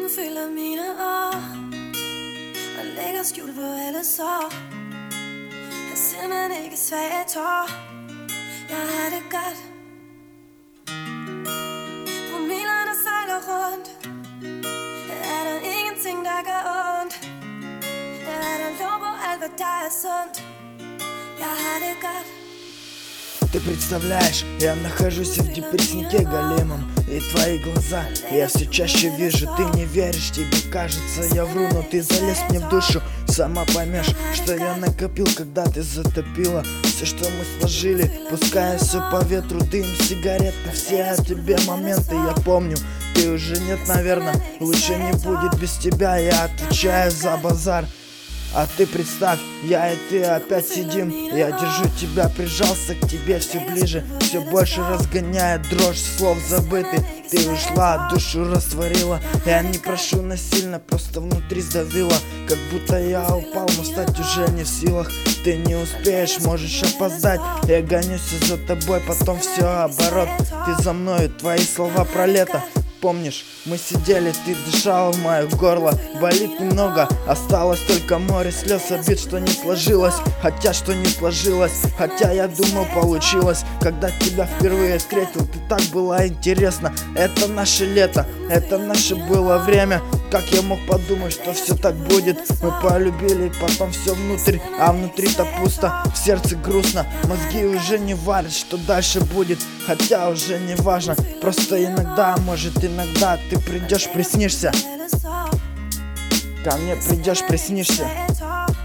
fylder mine år og lægger skjul på alle sår. Jeg er simpelthen ikke svag af tår. Jeg har det godt. Promillerne sejler rundt. Er der ingenting, der gør ondt? Er der lov på alt, hvad der er sundt? Jeg har det godt. Ты представляешь, я нахожусь в депресснике големом. И твои глаза я все чаще вижу. Ты не веришь, тебе кажется, я вру. Но ты залез мне в душу, сама поймешь, что я накопил, когда ты затопила все, что мы сложили, пуская все по ветру. Дым, сигареты, все о тебе моменты я помню. Ты уже нет, наверное, лучше не будет без тебя. Я отвечаю за базар. А ты представь, я и ты опять сидим. Я держу тебя, прижался к тебе все ближе, все больше разгоняя дрожь слов забытых. Ты ушла, душу растворила. Я не прошу насильно, просто внутри сдавила. Как будто я упал, но встать уже не в силах. Ты не успеешь, можешь опоздать. Я гонюсь за тобой, потом все оборот. Ты за мною, твои слова про лето. Помнишь, мы сидели, ты дышала в мое горло. Болит немного, осталось только море слез, обид, что не сложилось. Хотя что не сложилось, хотя я думал получилось. Когда тебя впервые встретил, ты так была интересна. Это наше лето, это наше было время. Как я мог подумать, что все так будет? Мы полюбили, потом все внутрь, а внутри-то пусто, в сердце грустно. Мозги уже не варят, что дальше будет. Хотя уже не важно, просто иногда, может иногда ты придешь, приснишься. Ко мне придешь, приснишься.